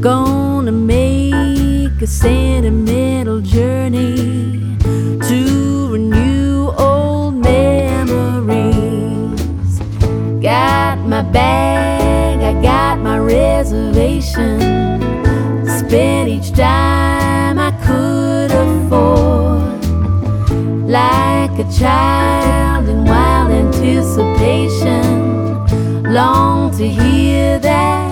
Gonna make a sentimental journey to renew old memories. Got my bag, I got my reservation. Spent each dime I could afford, like a child in wild anticipation. Long to hear that